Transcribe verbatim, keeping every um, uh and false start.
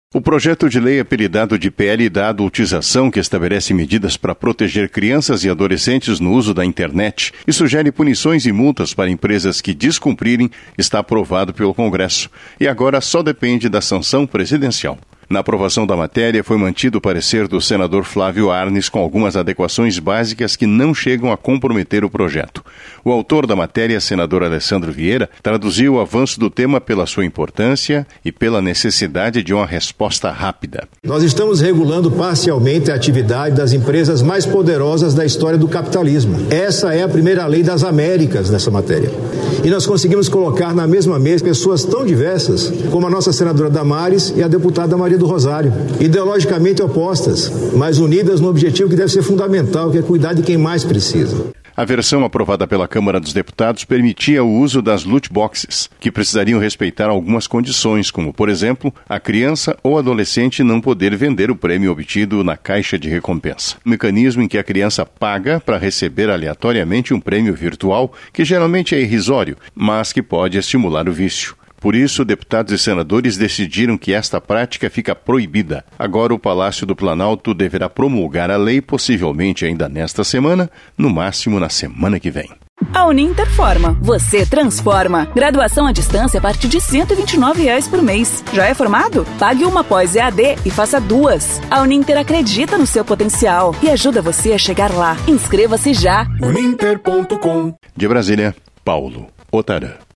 O projeto de lei apelidado de P L da adultização, que estabelece medidas para proteger crianças e adolescentes no uso da internet e sugere punições e multas para empresas que descumprirem, está aprovado pelo Congresso e agora só depende da sanção presidencial. Na aprovação da matéria, foi mantido o parecer do senador Flávio Arnes com algumas adequações básicas que não chegam a comprometer o projeto. O autor da matéria, senador Alessandro Vieira, traduziu o avanço do tema pela sua importância e pela necessidade de uma resposta rápida. Nós estamos regulando parcialmente a atividade das empresas mais poderosas da história do capitalismo. Essa é a primeira lei das Américas nessa matéria. E nós conseguimos colocar na mesma mesa pessoas tão diversas como a nossa senadora Damares e a deputada Maria do Rosário, ideologicamente opostas, mas unidas no objetivo que deve ser fundamental, que é cuidar de quem mais precisa. A versão aprovada pela Câmara dos Deputados permitia o uso das loot boxes, que precisariam respeitar algumas condições, como, por exemplo, a criança ou adolescente não poder vender o prêmio obtido na caixa de recompensa. Um mecanismo em que a criança paga para receber aleatoriamente um prêmio virtual, que geralmente é irrisório, mas que pode estimular o vício. Por isso, deputados e senadores decidiram que esta prática fica proibida. Agora, o Palácio do Planalto deverá promulgar a lei, possivelmente ainda nesta semana, no máximo na semana que vem. A Uninter forma, você transforma. Graduação à distância a partir de cento e vinte e nove reais por mês. Já é formado? Pague uma pós E A D e faça duas. A Uninter acredita no seu potencial e ajuda você a chegar lá. Inscreva-se já. uninter ponto com. De Brasília, Paulo Otarã.